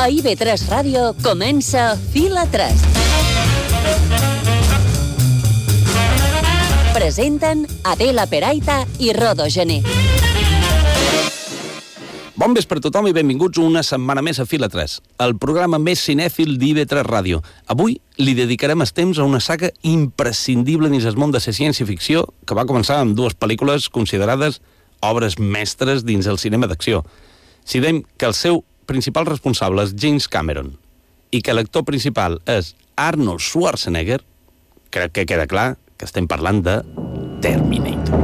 A IB3 Ràdio comença Fila 3. Presenten Adela Peraita i Rodo Gené. Bon vespre a tothom i benvinguts una setmana més a Fila 3, el programa més cinèfil d'IB3 Ràdio. Avui li dedicarem el temps a una saga imprescindible dins el món de la ciència-ficció que va començar amb dues pel·lícules considerades obres mestres dins el cinema d'acció. Si dèiem que el seu principal responsable és James Cameron i que l'actor principal és Arnold Schwarzenegger, crec que queda clar que estem parlant de Terminator.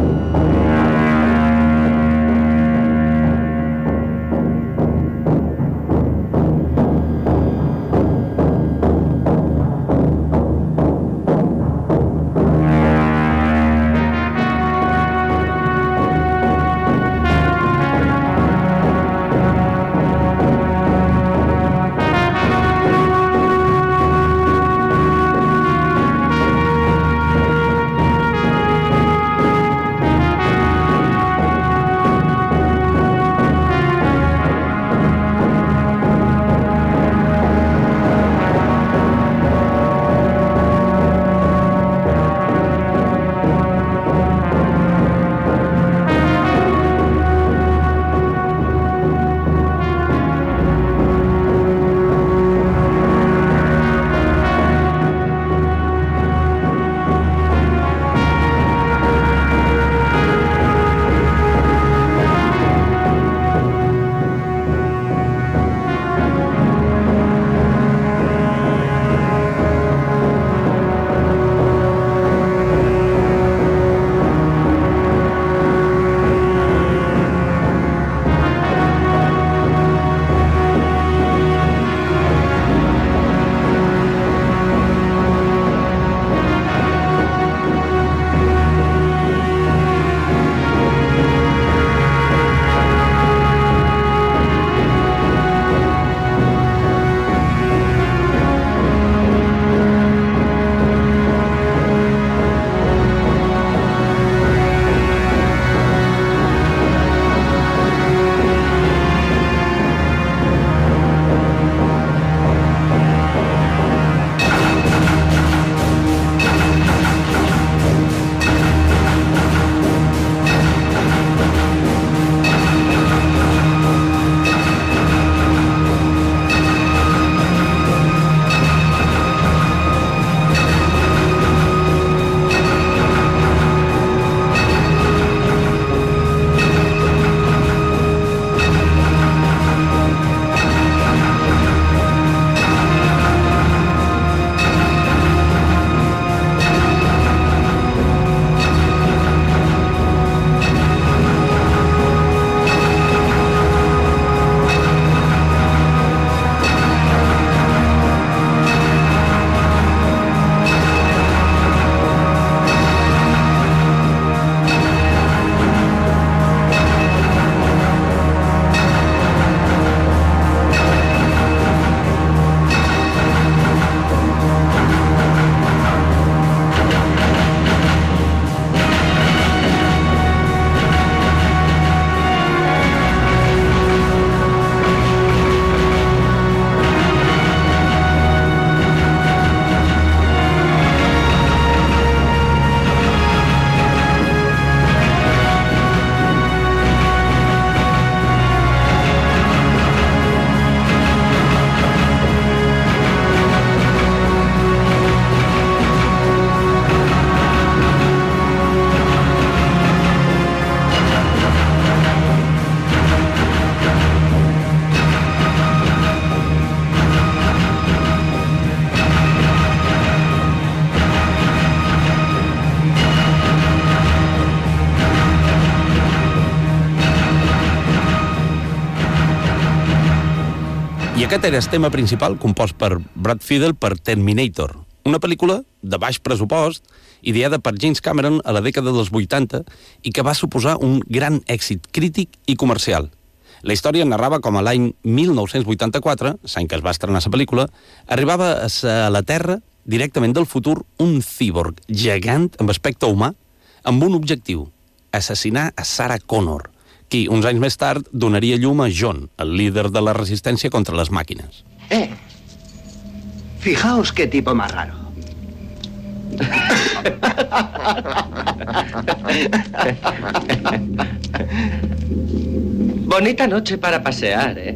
I aquest era el tema principal compost per Brad Fiedel per Terminator, una pel·lícula de baix pressupost ideada per James Cameron a la dècada dels 80 i que va suposar un gran èxit crític i comercial. La història narrava com a l'any 1984, l'any que es va estrenar la pel·lícula, arribava a la Terra directament del futur un cíborg gegant amb aspecte humà amb un objectiu, assassinar a Sarah Connor, qui, uns anys més tard, donaria llum a John, el líder de la resistència contra les màquines. Fijaos qué tipo más raro. Bonita noche para pasear, ¿eh?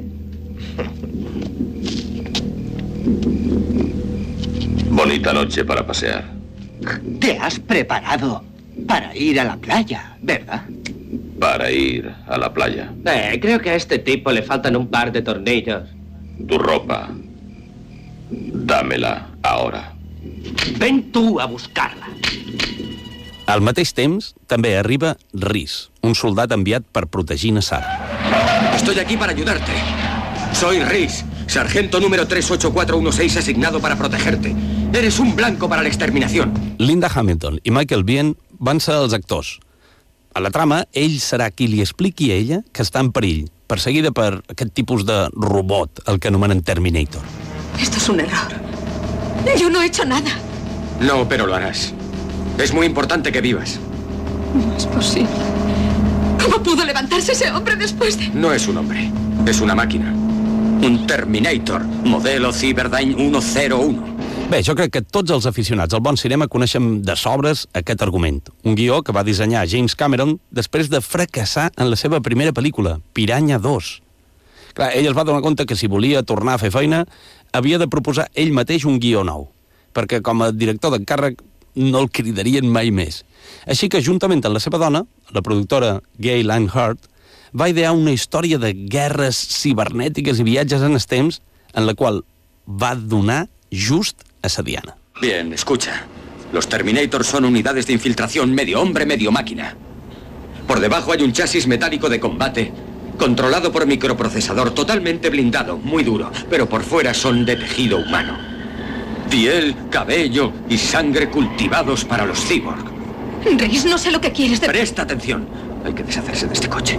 Bonita noche para pasear. Te has preparado para ir a la playa, ¿verdad? Para ir a la playa. Creo que a este tipo le faltan un par de tornillos. Tu ropa. Dámela ahora. Ven tú a buscarla. Al mateix temps, també arriba Rhys, un soldat enviat per protegir Nassar. Estoy aquí para ayudarte. Soy Rhys, sargento número 38416 asignado para protegerte. Eres un blanco para la exterminación. Linda Hamilton i Michael Biehn van ser els actors. A la trama, ell serà qui li expliqui a ella que està en perill, perseguida per aquest tipus de robot, el que anomenen Terminator. Esto es un error. Yo no he hecho nada. No, pero lo harás. Es muy importante que vivas. No es posible. ¿Cómo pudo levantarse ese hombre después de...? No es un hombre, es una máquina. Un Terminator, modelo Cyberdyne 101. Bé, jo crec que tots els aficionats al bon cinema coneixem de sobres aquest argument. Un guió que va dissenyar James Cameron després de fracassar en la seva primera pel·lícula, Piranha 2. Clar, ell es va donar compte que si volia tornar a fer feina havia de proposar ell mateix un guió nou, perquè com a director d'encàrrec no el cridarien mai més. Així que, juntament amb la seva dona, la productora Gail Ann Hurd, va idear una història de guerres cibernètiques i viatges en els temps en la qual va donar just a sa diana. Bien, escucha. Los Terminators son unidades de infiltración medio hombre, medio máquina. Por debajo hay un chasis metálico de combate, controlado por microprocesador, totalmente blindado, muy duro, pero por fuera son de tejido humano. Piel, cabello y sangre cultivados para los cyborg. Rhys, no sé lo que quieres de... Presta atención. Hay que deshacerse de este coche.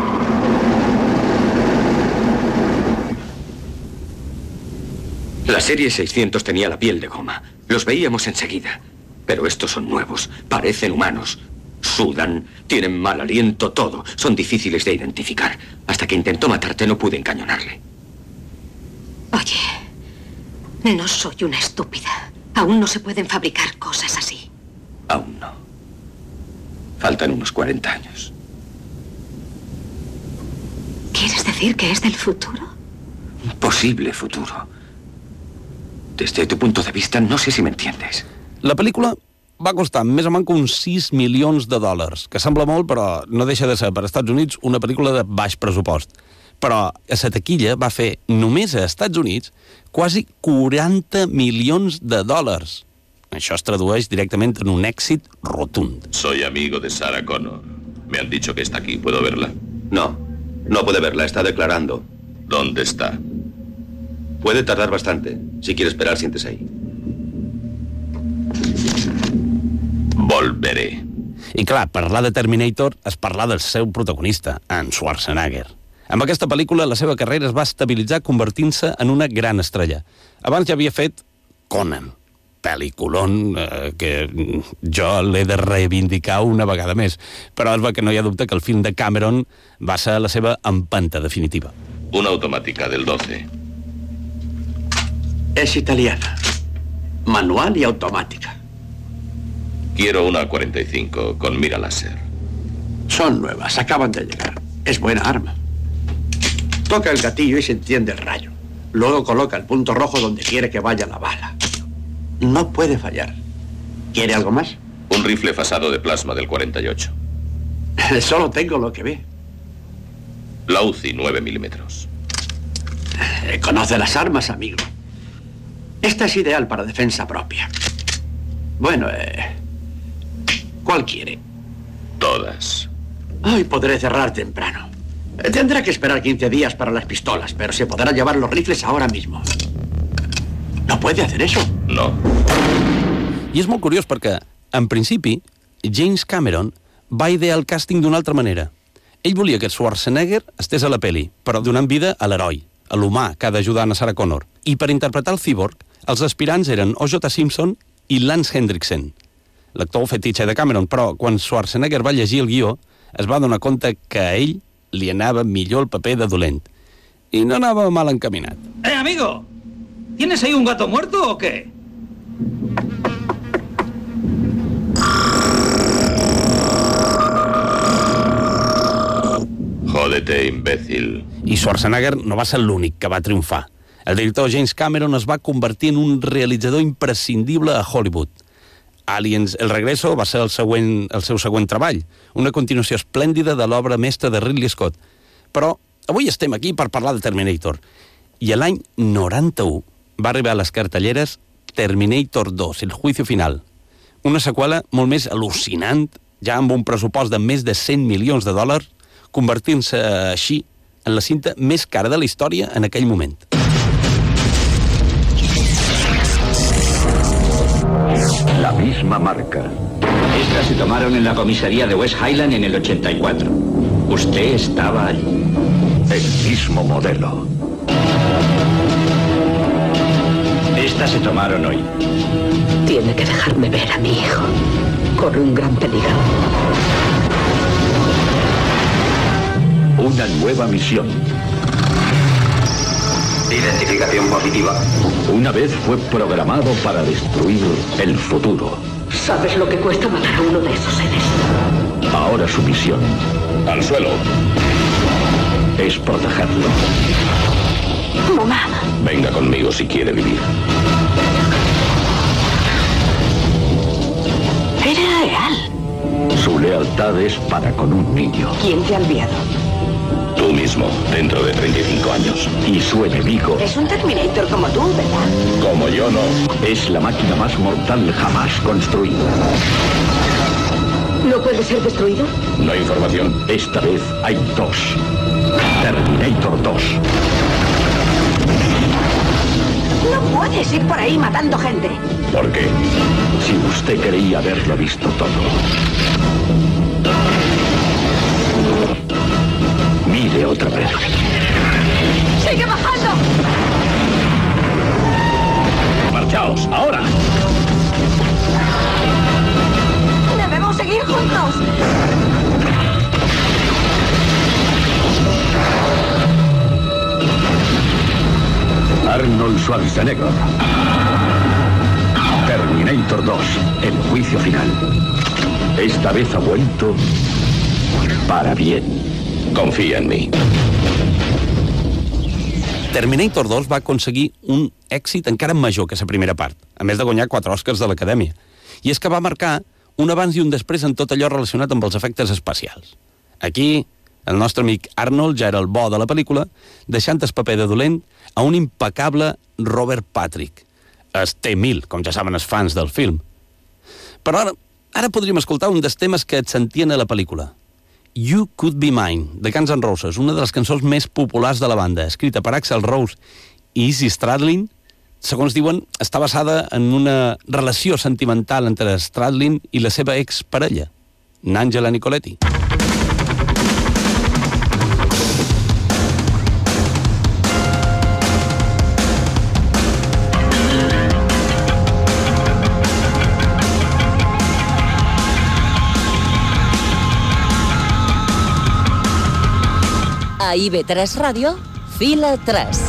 La serie 600 tenía la piel de goma. Los veíamos enseguida. Pero estos son nuevos. Parecen humanos. Sudan, tienen mal aliento, todo. Son difíciles de identificar. Hasta que intentó matarte no pude encañonarle. Oye, no soy una estúpida. Aún no se pueden fabricar cosas así. Aún no. Faltan unos 40 años. ¿Quieres decir que es del futuro? Un posible futuro. Desde tu punto de vista, no sé si me entiendes. La pel·lícula va costar més o menys uns $6 milions, que sembla molt, però no deixa de ser per als Estats Units una pel·lícula de baix pressupost. Però a la taquilla va fer, només a Estats Units, quasi $40 milions. Això es tradueix directament en un èxit rotund. Soy amigo de Sarah Connor. Me han dicho que está aquí. ¿Puedo verla? No, no puede verla. Está declarando. ¿Dónde está? Puede tardar bastante. Si quiere esperar, siéntese ahí. Volveré. I clar, parlar de Terminator és parlar del seu protagonista, en Schwarzenegger. Amb aquesta pel·lícula, la seva carrera es va estabilitzar convertint-se en una gran estrella. Abans ja havia fet Conan, pel·lículon que jo l'he de reivindicar una vegada més, però es va que no hi ha dubte que el film de Cameron va ser la seva empenta definitiva. Una automática del 12. Es italiana. Manual y automática. Quiero una 45 con mira láser. Son nuevas, acaban de llegar. Es buena arma. Toca el gatillo y se enciende el rayo. Luego coloca el punto rojo donde quiere que vaya la bala. No puede fallar. ¿Quiere algo más? Un rifle fasado de plasma del 48. Solo tengo lo que ve. La UCI 9 milímetros. Conoce las armas, amigo. Esta es ideal para defensa propia. Bueno, ¿cuál quiere? Todas. Hoy podré cerrar temprano. Tendrá que esperar 15 días para las pistolas, pero se podrá llevar los rifles ahora mismo. ¿No puede hacer eso? No. I és molt curiós perquè, en principi, James Cameron va idear el càsting d'una altra manera. Ell volia que Schwarzenegger estés a la pel·li, però donant vida a l'heroi, a l'humà que ha d'ajudar a Sarah Connor. I per interpretar el cyborg, els aspirants eren O.J. Simpson i Lance Henriksen, l'actor fetitxe de Cameron, però quan Schwarzenegger va llegir el guió es va donar compte que a ell li anava millor el paper de dolent. I no anava mal encaminat. amigo! ¿Tienes ahí un gato muerto o qué? Jódete, imbécil. I Schwarzenegger no va ser l'únic que va triomfar. El director James Cameron es va convertir en un realitzador imprescindible a Hollywood. Aliens, El Regreso va ser el seu següent treball, una continuació esplèndida de l'obra mestra de Ridley Scott. Però avui estem aquí per parlar de Terminator. I l'any 91 va arribar a les cartelleres Terminator 2, El Juicio Final. Una seqüela molt més al·lucinant, ja amb un pressupost de més de 100 milions de dòlars, convertint-se així en la cinta més cara de la història en aquell moment. La misma marca. Estas se tomaron en la comisaría de West Highland en el 84. Usted estaba allí. El mismo modelo. Estas se tomaron hoy. Tiene que dejarme ver a mi hijo. Corre un gran peligro. Una nueva misión. Identificación positiva. Una vez fue programado para destruir el futuro. ¿Sabes lo que cuesta matar a uno de esos seres? Ahora su misión Al suelo. es protegerlo. Mamá. Venga conmigo si quiere vivir. Era real. Su lealtad es para con un niño. ¿Quién te ha enviado? Tú mismo, dentro de 35 años. Y su enemigo Es un Terminator como tú, ¿verdad? Como yo no. es la máquina más mortal jamás construida. ¿No puede ser destruido? No hay información. Esta vez hay dos. Terminator 2. No puedes ir por ahí matando gente. ¿Por qué? Si usted creía haberlo visto todo. Mire otra vez. ¡Sigue bajando! ¡Marchaos, ahora! ¡Debemos seguir juntos! Arnold Schwarzenegger. Terminator 2, el juicio final. Esta vez ha vuelto para bien. Confía en mí. Terminator 2 va aconseguir un èxit encara major que la primera part, a més de guanyar 4 Oscars de l'Acadèmia. I és que va marcar un abans i un després en tot allò relacionat amb els efectes especials. Aquí, el nostre amic Arnold ja era el bo de la pel·lícula, deixant el paper de dolent a un impecable Robert Patrick, el T-1000, com ja saben els fans del film. Però ara podríem escoltar un dels temes que et sentien a la pel·lícula. You Could Be Mine, de Guns N' Roses, una de les cançons més populars de la banda, escrita per Axl Rose i Izzy Stradlin. Segons diuen, està basada en una relació sentimental entre Stradlin i la seva exparella, n'Angela Nicoletti. A IB3 Ràdio, Fila 3.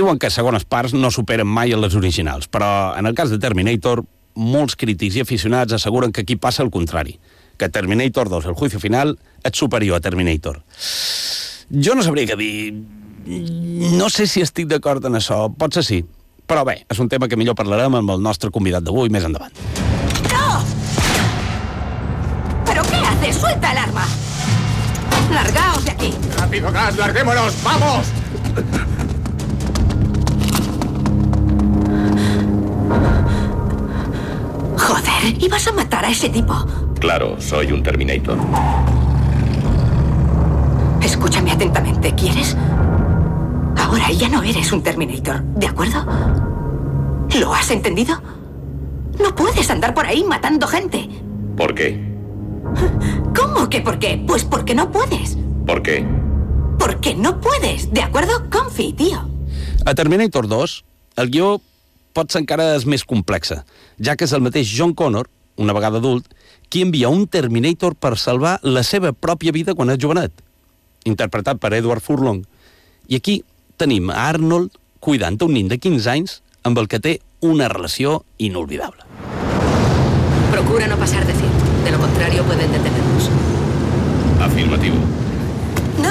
Diuen que segones parts no superen mai a les originals, però en el cas de Terminator, molts crítics i aficionats asseguren que aquí passa el contrari, que Terminator 2, el juicio final, és superior a Terminator. Jo no sabria què dir. No sé si estic d'acord en això, potser sí. Però bé, és un tema que millor parlarem amb el nostre convidat d'avui més endavant. ¡No! ¿Pero qué haces? ¡Suelta el arma! ¡Largaos de aquí! ¡Rápido, Gas! ¡Larguémonos! ¡Vamos! Joder, ¿ibas a matar a ese tipo? Claro, soy un Terminator. Escúchame atentamente, ¿quieres? Ahora ya no eres un Terminator, ¿de acuerdo? ¿Lo has entendido? No puedes andar por ahí matando gente. ¿Por qué? ¿Cómo que por qué? Pues porque no puedes. ¿Por qué? Porque no puedes, ¿de acuerdo? Confi, tío. A Terminator 2, el guió potser encara és més complexa, ja que és el mateix John Connor, una vegada adult, qui envia un Terminator per salvar la seva pròpia vida quan és jovenet, interpretat per Edward Furlong. I aquí tenim a Arnold cuidant un nen de 15 anys amb el que té una relació inolvidable. Procura no pasar de 100. De lo contrario pueden detenernos. Afirmativo. No.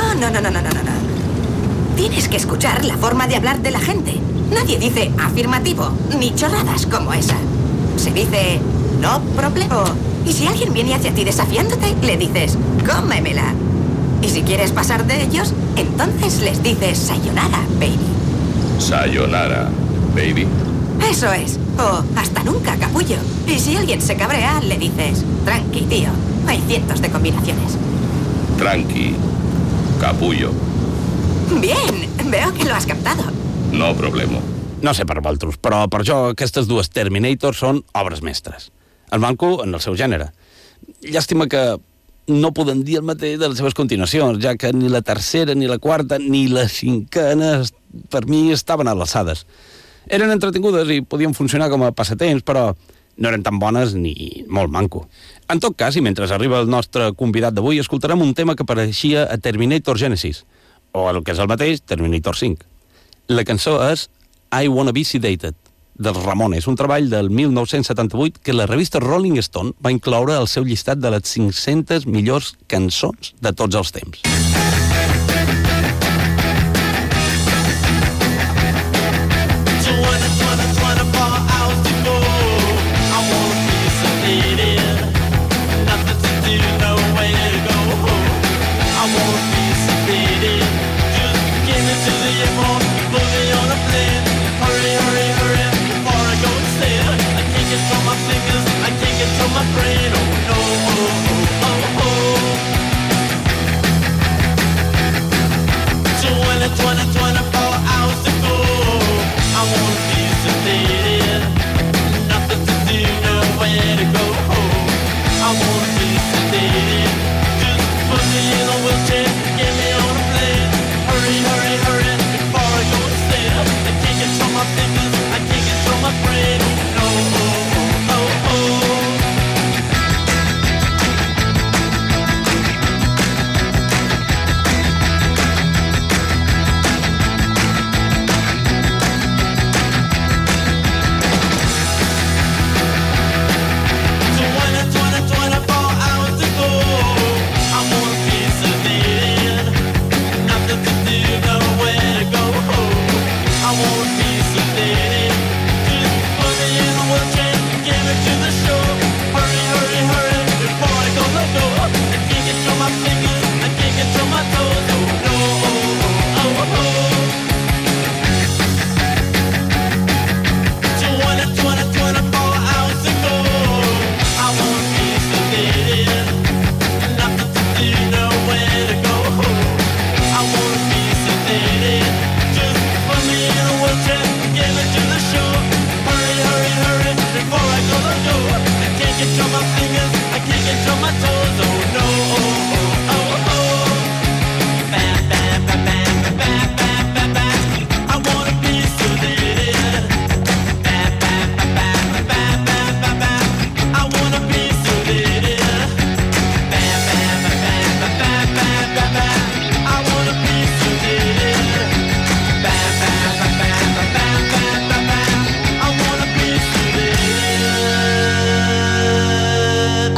Tienes que escuchar la forma de hablar de la gente. Nadie dice afirmativo, ni chorradas como esa. Se dice no problema. Y si alguien viene hacia ti desafiándote, le dices cómemela. Y si quieres pasar de ellos, entonces les dices sayonara, baby. Sayonara, baby. Eso es. O hasta nunca, capullo. Y si alguien se cabrea, le dices tranqui, tío. Hay cientos de combinaciones. Tranqui, capullo. Bien, veo que lo has captado. No problema. No sé per vosaltres, però per jo aquestes dues Terminators són obres mestres. El manco en el seu gènere. Llàstima que no poden dir el mateix de les seves continuacions, ja que ni la tercera, ni la quarta, ni la cinquena per mi estaven a l'alçades. Eren entretingudes i podien funcionar com a passatemps, però no eren tan bones ni molt manco. En tot cas, i mentre arriba el nostre convidat d'avui, escoltarem un tema que apareixia a Terminator Genesis, o el que és el mateix, Terminator 5. La cançó és I Wanna Be Sedated, dels Ramones, un treball del 1978 que la revista Rolling Stone va incloure al seu llistat de les 500 millors cançons de tots els temps.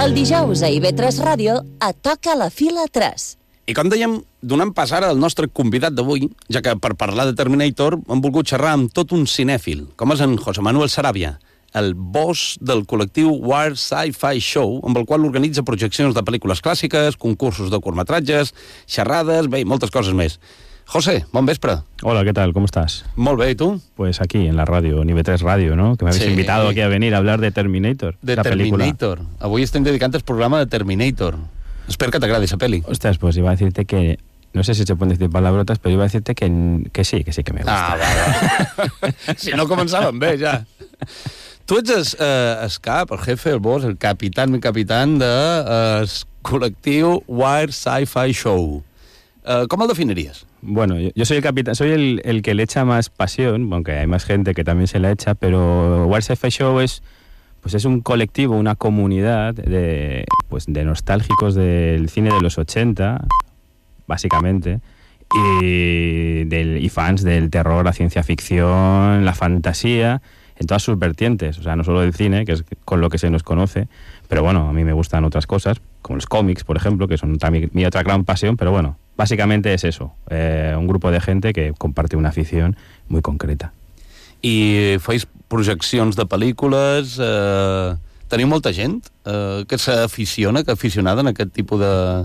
El dijous a IB3 Ràdio a Toca la Fila 3. I com dèiem, donant pas ara al nostre convidat d'avui, ja que per parlar de Terminator hem volgut xerrar amb tot un cinèfil, com és en José Manuel Sarabia, el boss del col·lectiu Wired Sci-Fi Show, amb el qual organitza projeccions de pel·lícules clàssiques, concursos de curtmetratges, xerrades, bé, moltes coses més. José, bon vespre. Hola, ¿qué tal? ¿Cómo estás? Molt bé, ¿y tú? Pues aquí, en la radio, en IB3 Radio, ¿no? Que me habéis invitado aquí a venir a hablar de Terminator. De Terminator. Avui estem dedicant el programa de Terminator. Espero que t'agradi esa peli. Ostras, pues iba a decirte que... No sé si se pueden decir palabrotas, pero iba a decirte que sí que me gusta. Va. Si no començàvem bé, ja. Tu ets el cap, el jefe, el boss, el capitán del col·lectiu Wired Sci-Fi Show. ¿Cómo lo definirías? Bueno, yo soy el capitán, soy el que le echa más pasión, aunque hay más gente que también se la echa, pero Wired Sci-Fi Show es un colectivo, una comunidad de nostálgicos del cine de los 80, básicamente, y fans del terror, la ciencia ficción, la fantasía, en todas sus vertientes. O sea, no solo del cine, que es con lo que se nos conoce, pero bueno, a mí me gustan otras cosas, como los cómics, por ejemplo, que son también mi otra gran pasión, pero bueno, básicamente es eso, un grupo de gente que comparte una afición muy concreta. I feis projeccions de pel·lícules, teniu molta gent que s'aficiona, que aficionada en aquest tipus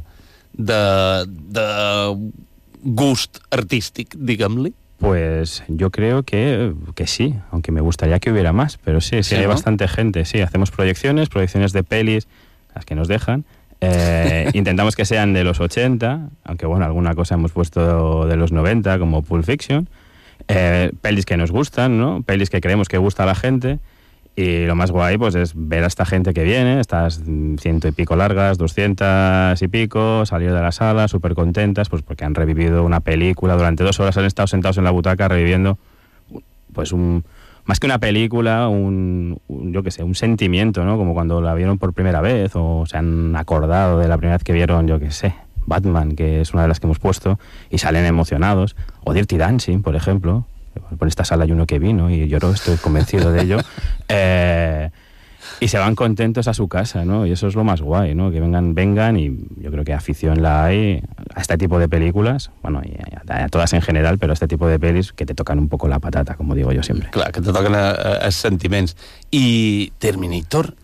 de gust artístic, diguem-li? Pues yo creo que sí, aunque me gustaría que hubiera más, pero sí, hay ¿no? Bastante gente, sí, hacemos proyecciones de pelis, las que nos dejan, intentamos que sean de los 80, aunque bueno, alguna cosa hemos puesto de los 90, como Pulp Fiction, pelis que nos gustan, ¿no? Pelis que creemos que gusta a la gente, y lo más guay pues es ver a esta gente que viene, estas 100 y pico largas, 200 y pico, salir de la sala súper contentas, pues porque han revivido una película, durante 2 horas han estado sentados en la butaca reviviendo pues más que una película, yo qué sé, un sentimiento, ¿no? Como cuando la vieron por primera vez o se han acordado de la primera vez que vieron, yo qué sé, Batman, que es una de las que hemos puesto, y salen emocionados, o Dirty Dancing, por ejemplo. Por esta sala hay uno que vino y lloró, estoy convencido de ello. Y se van contentos a su casa, ¿no? Y eso es lo más guay, ¿no? Que vengan y yo creo que afición la hay a este tipo de películas, bueno, y a todas en general, pero a este tipo de pelis que te tocan un poco la patata, como digo yo siempre. Clar, que te toquen els sentiments. I Terminator,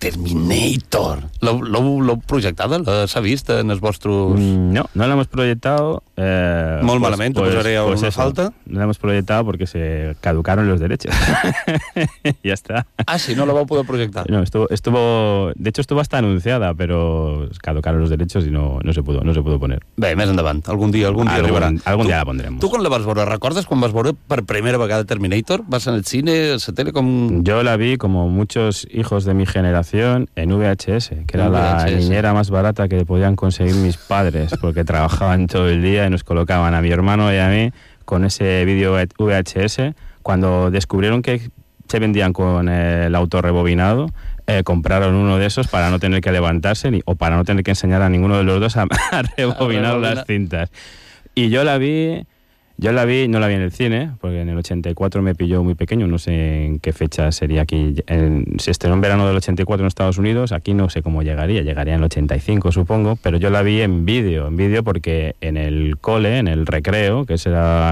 l'heu projectada? S'ha vist en els vostres... No la hemos proyectado. Molt malament, te posaré una falta. No la hemos proyectado porque se caducaron los derechos. Ya está. Ah, sí, no la vau poder projectar. No, de hecho estuvo hasta anunciada, pero caducaron los derechos y no se pudo poner. Bé, més endavant, algun dia arribarà. Algun dia la pondremos. Tu quan la vas veure? Recordes quan vas veure per primera vegada Terminator? ¿Vas en el cine, a la tele? Yo la vi, como muchos hijos de mi generación, en VHS, que era la niñera más barata que podían conseguir mis padres, porque trabajaban todo el día y nos colocaban a mi hermano y a mí con ese vídeo VHS. Cuando descubrieron que se vendían con el autorrebobinado, compraron uno de esos para no tener que levantarse o para no tener que enseñar a ninguno de los dos a rebobinar las cintas. Y yo la vi, no la vi en el cine, porque en el 84 me pilló muy pequeño, no sé en qué fecha sería aquí. Se estrenó en verano del 84 en Estados Unidos, aquí no sé cómo llegaría en el 85 supongo, pero yo la vi en vídeo porque en el cole, en el recreo, que era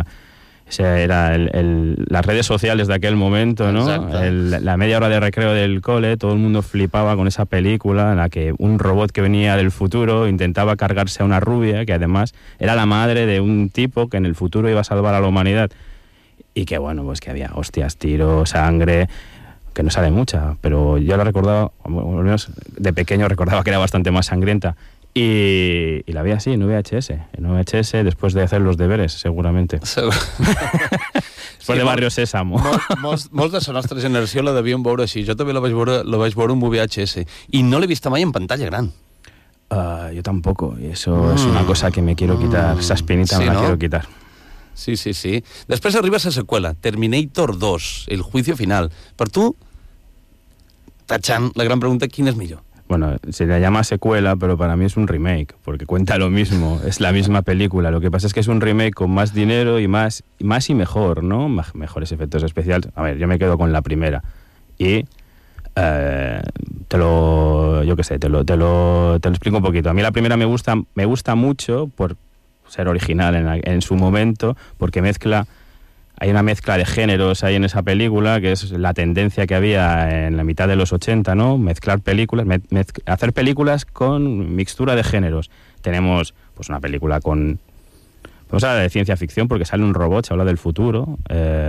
las redes sociales de aquel momento, ¿no? La media hora de recreo del cole, todo el mundo flipaba con esa película en la que un robot que venía del futuro intentaba cargarse a una rubia, que además era la madre de un tipo que en el futuro iba a salvar a la humanidad. Y que bueno, pues que había hostias, tiros, sangre, que no sale mucha, pero yo la recordaba, al menos de pequeño recordaba que era bastante más sangrienta. Y la vi así, en VHS, después de hacer los deberes, seguramente. Después de Barrio Sésamo. Molts de la nostra generació la devíem veure així. Jo també la vaig veure en VHS. I no l'he vista mai en pantalla gran. Yo tampoco, y eso es una cosa que me quiero quitar, esa espinita me la quiero quitar. Sí. Després arriba la seqüela, Terminator 2, el juicio final. Per tu, tachant la gran pregunta, quin és millor? Bueno, se le llama secuela, pero para mí es un remake, porque cuenta lo mismo, es la misma película. Lo que pasa es que es un remake con más dinero y más y mejor, ¿no? Mejores efectos especiales. A ver, yo me quedo con la primera. Y te lo explico un poquito. A mí la primera me gusta mucho por ser original en su momento, porque hay una mezcla de géneros ahí en esa película, que es la tendencia que había en la mitad de los 80, ¿no? Mezclar películas, hacer películas con mixtura de géneros. Tenemos pues una película vamos a hablar de ciencia ficción, porque sale un robot, se habla del futuro,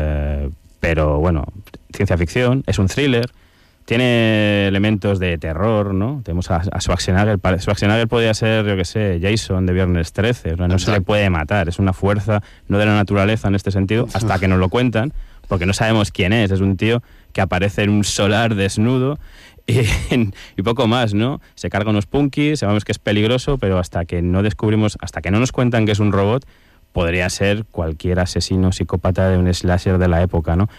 pero bueno, ciencia ficción, es un thriller, tiene elementos de terror, ¿no? Tenemos a Schwarzenegger. Schwarzenegger podría ser, yo qué sé, Jason de Viernes 13. No se le puede matar. Es una fuerza no de la naturaleza en este sentido, hasta que nos lo cuentan, porque no sabemos quién es. Es un tío que aparece en un solar desnudo y poco más, ¿no? Se carga unos punkis, sabemos que es peligroso, pero hasta que no nos cuentan que es un robot, podría ser cualquier asesino psicópata de un slasher de la época, ¿no?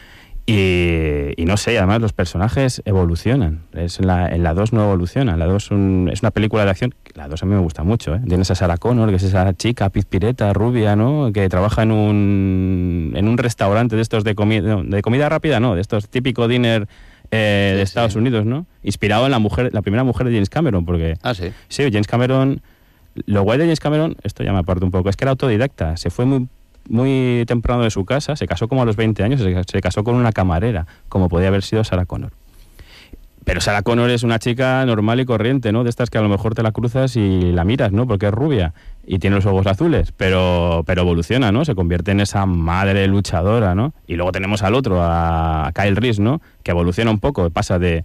Y no sé, además los personajes evolucionan. En la 2 no evoluciona. La 2 es una película de acción. La 2 a mí me gusta mucho, ¿eh? Tienes a Sarah Connor, que es esa chica pizpireta, rubia, ¿no? Que trabaja en un restaurante de estos de comida rápida, ¿no? De estos típico dinner de Estados Unidos, ¿no? Inspirado en la primera mujer de James Cameron, porque... Ah, sí. Sí, James Cameron... Lo guay de James Cameron, esto ya me aparta un poco, es que era autodidacta. Se fue muy temprano de su casa, se casó como a los 20 años, se casó con una camarera, como podía haber sido Sarah Connor. Pero Sarah Connor es una chica normal y corriente, ¿no? De estas que a lo mejor te la cruzas y la miras, ¿no? Porque es rubia y tiene los ojos azules, pero evoluciona, ¿no? Se convierte en esa madre luchadora, ¿no? Y luego tenemos al otro, a Kyle Reese, ¿no? Que evoluciona un poco, pasa de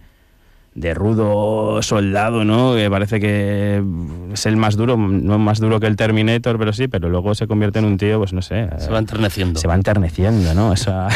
rudo soldado, ¿no? Que parece que es el más duro, no más duro que el Terminator, pero luego se convierte en un tío, pues no sé... Se va enterneciendo, ¿no?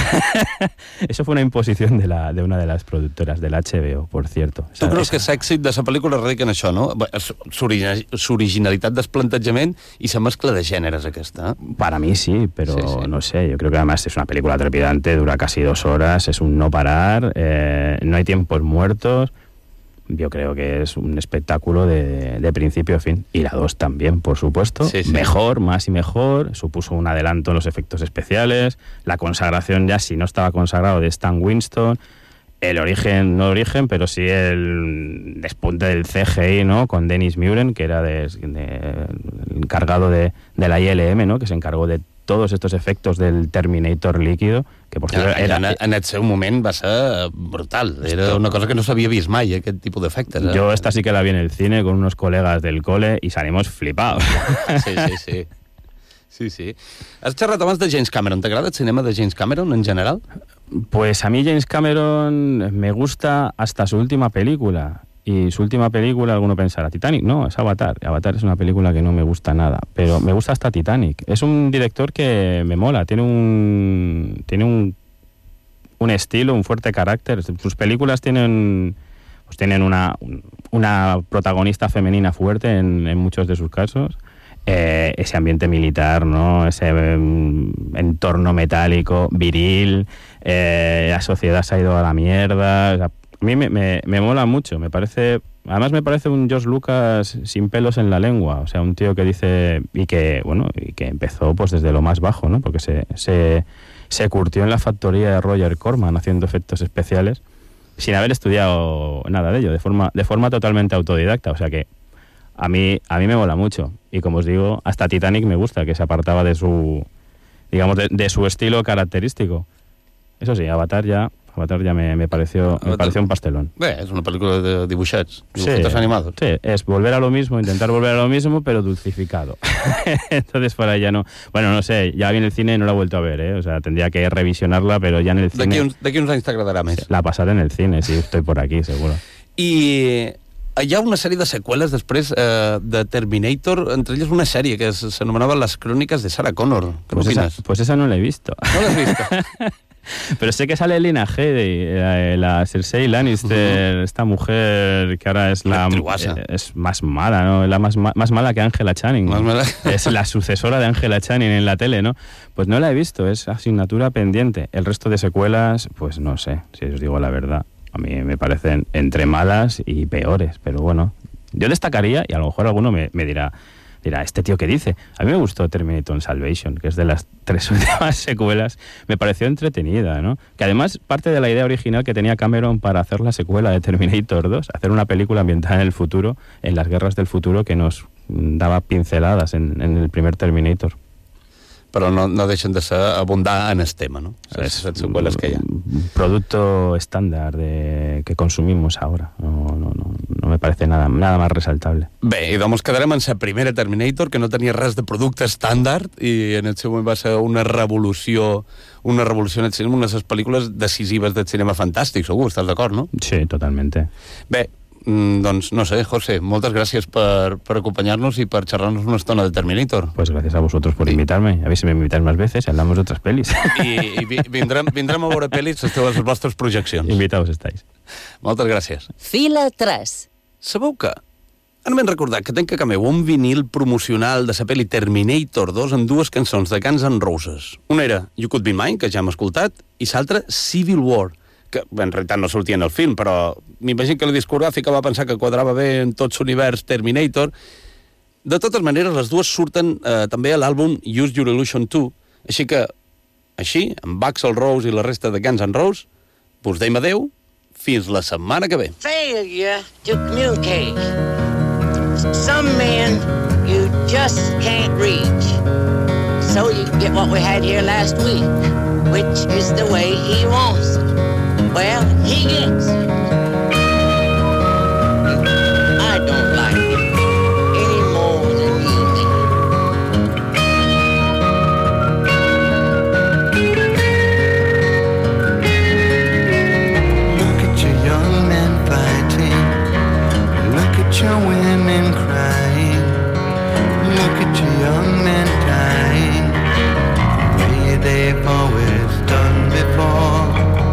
Eso fue una imposición de una de las productoras, del HBO, por cierto. Tu creus que l'èxit de la pel·lícula radica en això, no? S'originalitat del plantejament i la mescla de gèneres aquesta. Para mí sí, pero sí. No sé, yo creo que además es una película trepidante, dura casi 2 horas, es un no parar, no hay tiempos muertos. Yo creo que es un espectáculo de principio a fin. Y la 2 también, por supuesto. Sí. Mejor, más y mejor. Supuso un adelanto en los efectos especiales. La consagración ya, si no estaba consagrado, de Stan Winston. El origen, no origen, pero sí el despunte del CGI, ¿no? Con Dennis Muren, que era encargado de la ILM, ¿no? Que se encargó de todos estos efectos del Terminator líquido, que por cierto en el seu moment va ser brutal. Era una cosa que no s'havia vist mai, aquest tipus d'efectes. Yo esta sí que la vi en el cine con unos colegas del cole y salimos flipados. Sí. Has xerrat abans de James Cameron. ¿Te agrada el cinema de James Cameron en general? Pues a mí James Cameron me gusta hasta su última película. Y su última película, alguno pensará, Titanic, no, es Avatar. Avatar es una película que no me gusta nada, pero me gusta hasta Titanic. Es un director que me mola, tiene un estilo, un fuerte carácter. Sus películas tienen una protagonista femenina fuerte en muchos de sus casos. Ese ambiente militar, ¿no? Ese entorno metálico, viril, la sociedad se ha ido a la mierda. O sea, a mí me mola mucho, además me parece un George Lucas sin pelos en la lengua, o sea, un tío que dice, y que empezó pues desde lo más bajo, ¿no? Porque se curtió en la factoría de Roger Corman haciendo efectos especiales sin haber estudiado nada de ello, de forma totalmente autodidacta, o sea que a mí me mola mucho, y como os digo, hasta Titanic me gusta, que se apartaba de su, digamos, de su estilo característico. Eso sí, Avatar ya me pareció un pastelón. Es una película de dibuixets animados. Sí, es intentar volver a lo mismo, pero dulcificado. Entonces para ella no. Bueno, no sé, ya vi en el cine y no la he vuelto a ver, o sea, tendría que revisionarla, pero ya en el cine... D'aquí uns anys t'agradarà més. La pasaré en el cine, sí, estoy por aquí, seguro. I hi ha una sèrie de seqüeles després de Terminator, entre elles una sèrie que s'anomenava Les Cròniques de Sarah Connor. ¿Qué opinas? Pues esa no la he visto. ¿No la has visto? Pero sé que sale Lina Headey, la Cersei Lannister, esta mujer que ahora es es más mala, ¿no? La más mala que Angela Channing. Es la sucesora de Angela Channing en la tele, ¿no? Pues no la he visto, es asignatura pendiente. El resto de secuelas, pues no sé, si os digo la verdad. A mí me parecen entre malas y peores, pero bueno. Yo destacaría, y a lo mejor alguno me dirá, dirá, ¿este tío qué dice? A mí me gustó Terminator Salvation, que es de las 3 últimas secuelas. Me pareció entretenida, ¿no? Que además parte de la idea original que tenía Cameron para hacer la secuela de Terminator 2, hacer una película ambientada en el futuro, en las guerras del futuro, que nos daba pinceladas en el primer Terminator. Però no deixen de ser abundar en el tema, ¿no? Es un producto estándar que consumimos ahora. No me parece nada más resaltable. Bé, i doncs quedarem en la primera Terminator, que no tenia res de producte estàndard, i en el seu moment va ser una revolució en el cinema, una de les pel·lícules decisives del cinema fantàstic, segur, estàs d'acord, no? Sí, totalmente. Bé, doncs no sé, José, moltes gràcies per acompañarnos y per xerrar-nos una estona de Terminator. Pues gracias a vosotros por invitarme. A ver si me invitáis más veces y hablamos de otras pelis. I vindrem a veure pel·lis les vostres projeccions. Invitados estáis. Moltes gràcies. Fila 3. Sabeu que? Ara m'he recordat que tenc a meu un vinil promocional de la pel·li Terminator 2 amb dues cançons de Guns N' Roses. Una era You Could Be Mine, que ja hem escoltat, i l'altra Civil War, que en realitat no sortia en el film, però m'imagino que la discogràfica va pensar que quadrava bé en tot l'univers Terminator. De totes maneres, les dues surten també a l'àlbum Use Your Illusion 2, així, amb Axl Rose i la resta de Guns N' Roses, us deim adeu, fins la setmana que ve. Failure to communicate. Some men you just can't reach. So you get what we had here last week, which is the way he wants it. Well, he gets it. I don't like it any more than you do. Look at your young men fighting. Look at your women crying. Look at your young men dying the way they've always done before.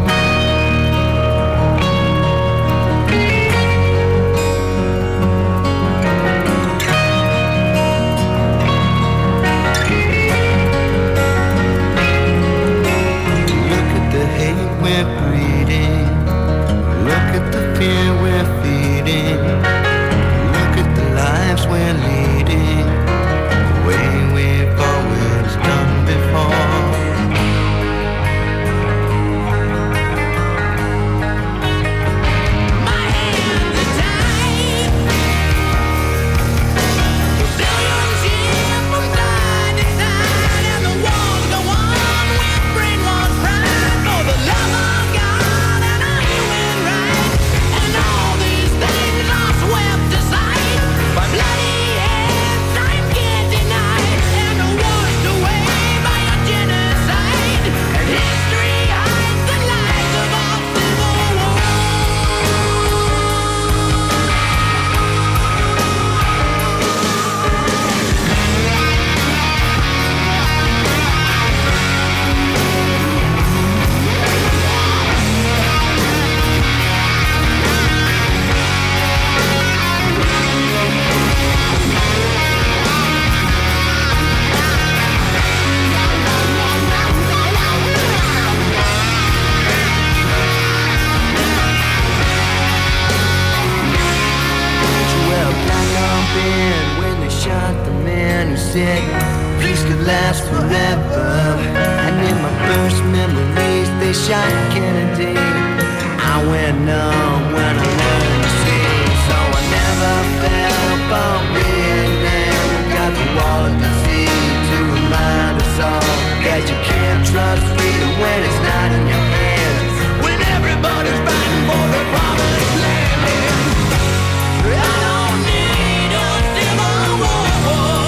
We're breeding. Look at the fear we're feeding. Look at the lives we're leading, the way we've always done before. My hands are tied. The billions shift from side to side, and the wars go on with brainwashed pride for the love of God and a human right. And all these things are swept aside by bloody hands time can't deny, and are washed away by a genocide. And history hides the lies of our civil war. Well, black on bed when they shot the man who said peace could last forever. And in my first memories, they shot Kennedy. I went numb when I learned to see, so I never fell for Vietnam. We got the wall of disease to remind us all that you can't trust freedom when it's not in your hands. When everybody's fighting for the promised land. I don't need a civil war.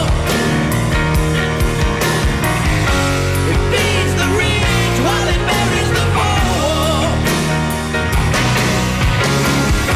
It feeds the rich while it buries the poor.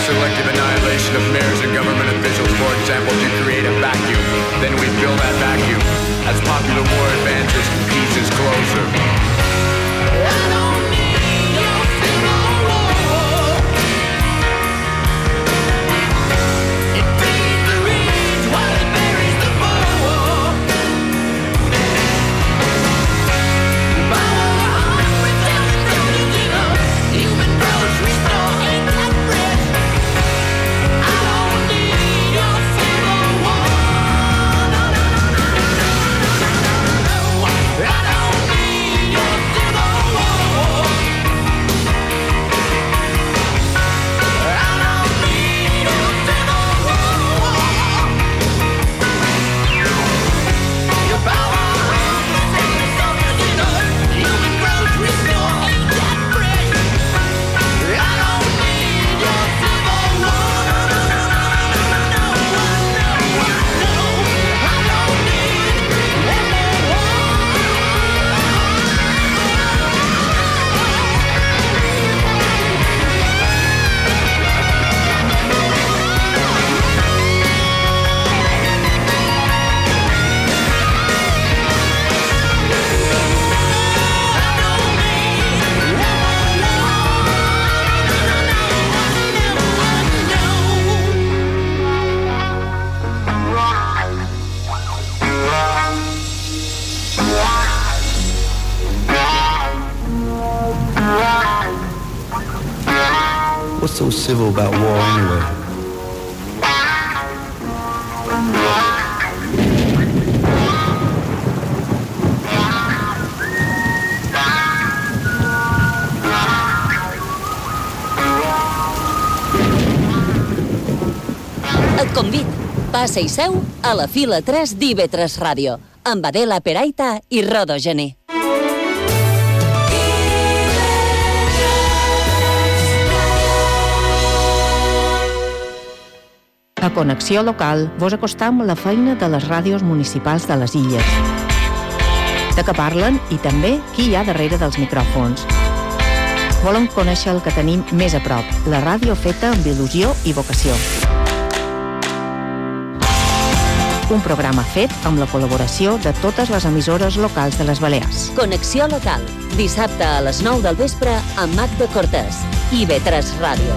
selective annihilation of mayors and government officials, for example, to create a vacuum. Then we fill that vacuum. As popular war advances, peace is closer. I don't need your civil war. It feeds the rage while it buries the war. Power on without intelligence in us. Human grocery store ain't that fresh. I don't need your civil war. No, no, no, no, no, no, no, no. I don't need your civil war. I don't need your civil war. Your power on without intelligence in us. Human grocery store ain't that fresh. I don't need your civil war. No, no, no, no, no, no, no, no, I don't need What's so civil about war anyway? Et convid. Passa i seu a la fila 3 d'IV3 Ràdio, amb Adela Peraita i Rodo Gené. A Connexió Local vos acostam la feina de les ràdios municipals de les illes. De què parlen i també qui hi ha darrere dels micròfons. Volem conèixer el que tenim més a prop, la ràdio feta amb il·lusió i vocació. Un programa fet amb la col·laboració de totes les emissores locals de les Balears. Connexió Local, dissabte a les 9 del vespre amb Magda Cortés, IV3 Ràdio.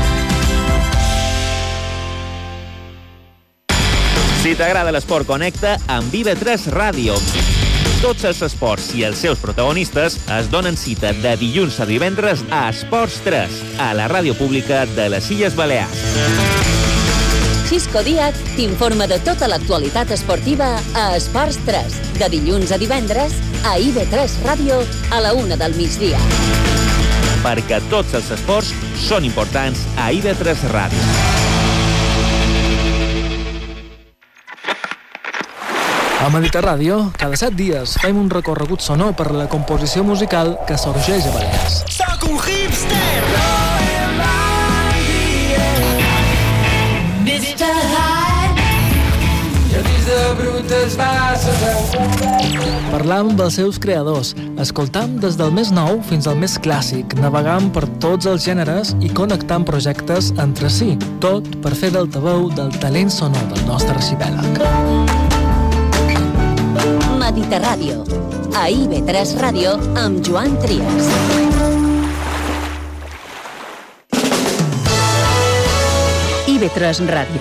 Si t'agrada l'esport, connecta amb IV3 Ràdio. Tots els esports i els seus protagonistes es donen cita de dilluns a divendres a Esports 3, a la ràdio pública de les Illes Balears. Xisco Díaz t'informa de tota l'actualitat esportiva a Esports 3, de dilluns a divendres a IV3 Ràdio a la 1 del migdia. Perquè tots els esports són importants a IV3 Ràdio. A Mediterràdio, cada 7 dies fem un recorregut sonor per la composició musical que sorgeix a Balears. Soc un hipster! Mr. Hyde! I el disc de brutes va parlam amb els seus creadors, escoltam des del més nou fins al més clàssic, navegam per tots els gèneres i connectam projectes entre si, tot per fer d'altaveu del talent sonor del nostre arxipèlag. Mediterràdio, a IV3 Ràdio amb Joan Trias. IV3 Ràdio,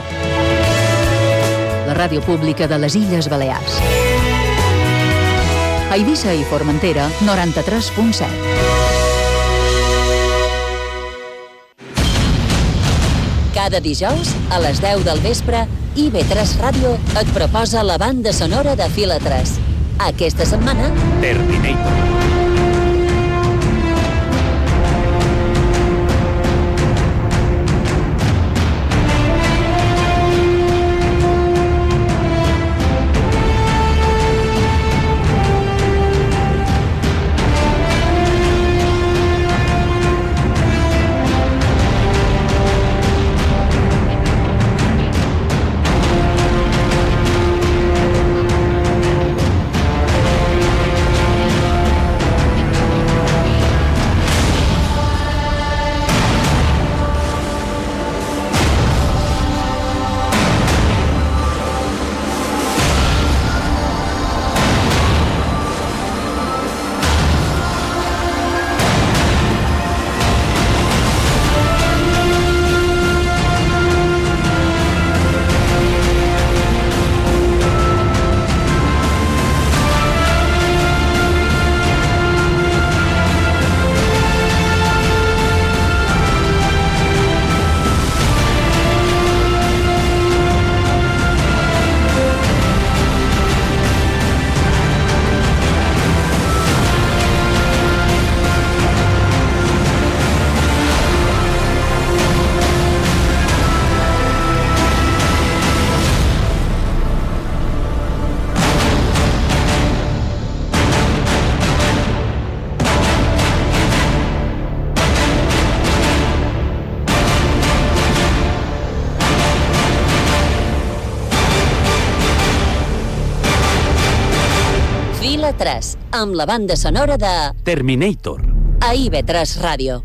la ràdio pública de les Illes Balears. A Eivissa i Formentera, 93.7. Cada dijous, a les 10 del vespre, IV3 Ràdio et proposa la banda sonora de Fila 3. Aquesta setmana, Terminator. Fila 3, amb la banda sonora de Terminator. A IB3 Ràdio.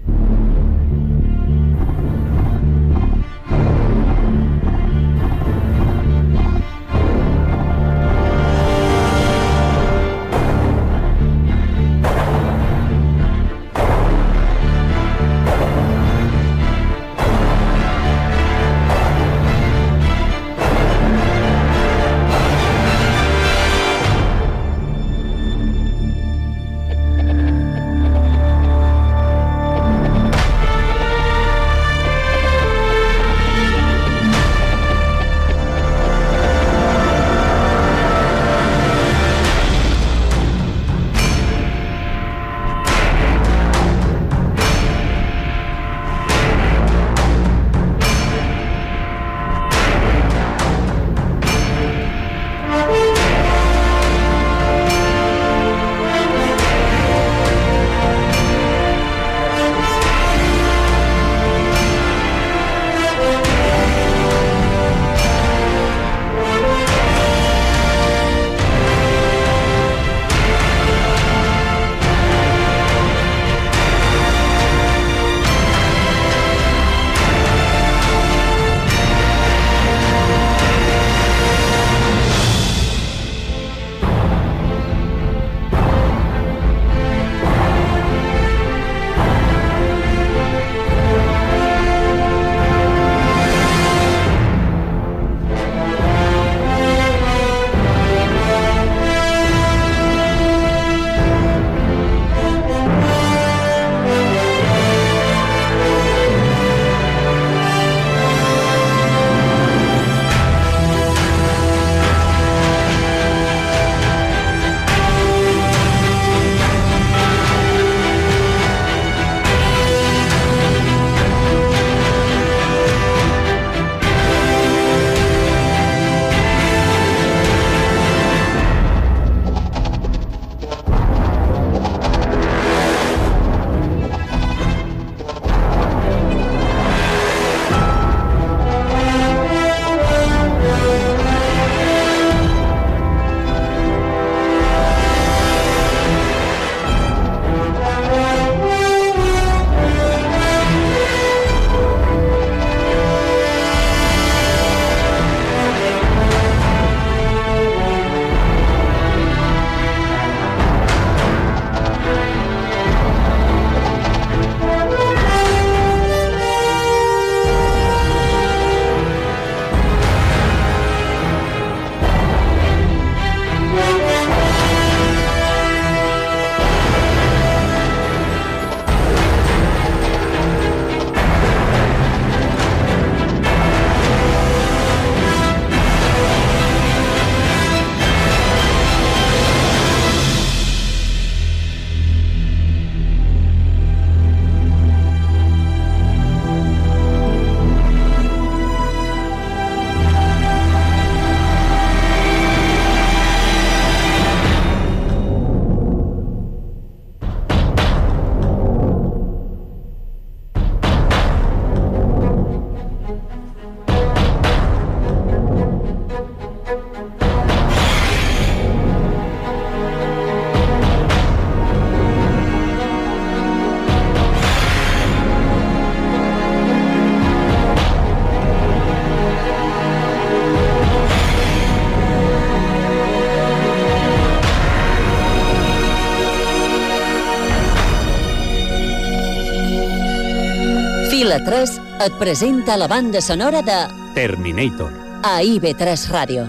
Fila 3 et presenta la banda sonora de Terminator. A IB3 Ràdio.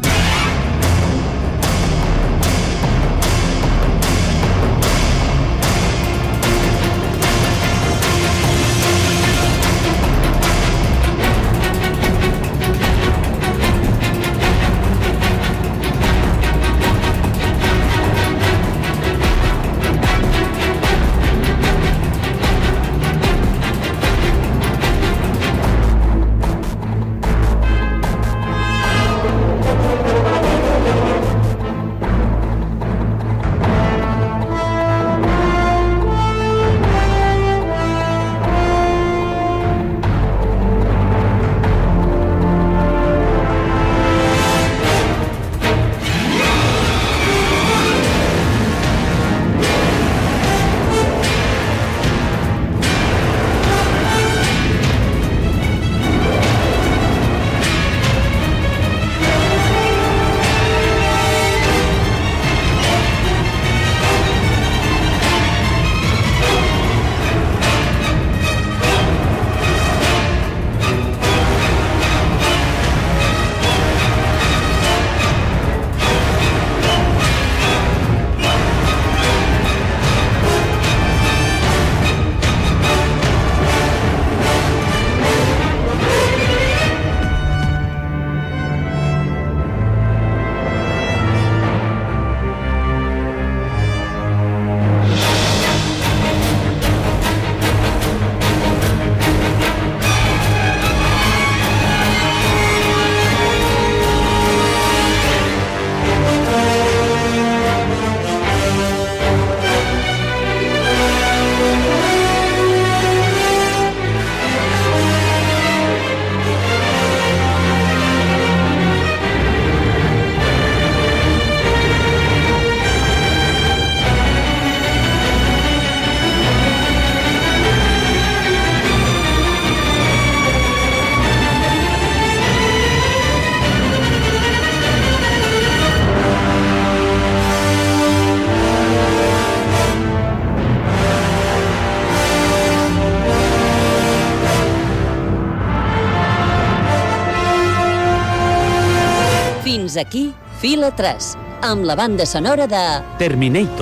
Fins aquí Fila 3, amb la banda sonora de Terminator.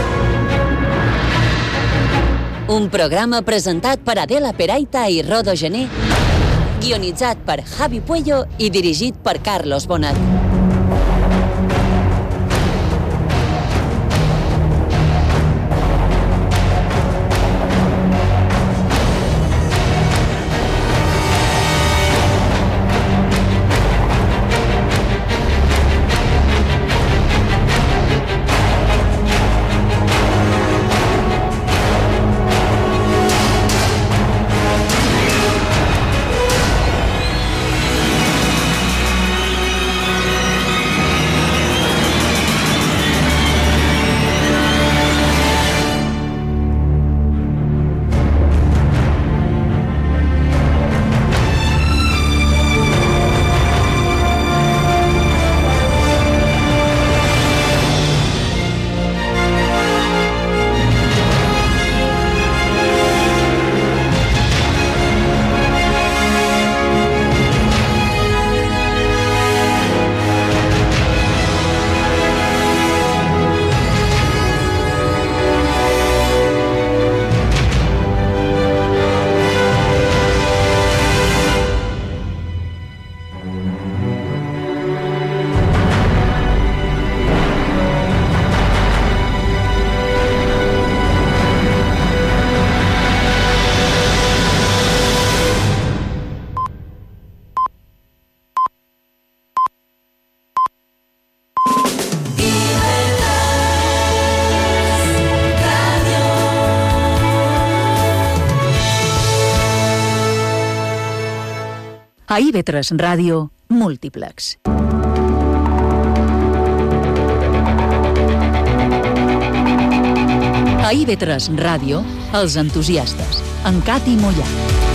Un programa presentat per Adela Peraita i Rodo Gené, guionitzat per Javi Puello i dirigit per Carlos Bonat. A IB3 Ràdio, Múltiplex. A IB3 Ràdio, Els entusiastes, amb Cati Mollà.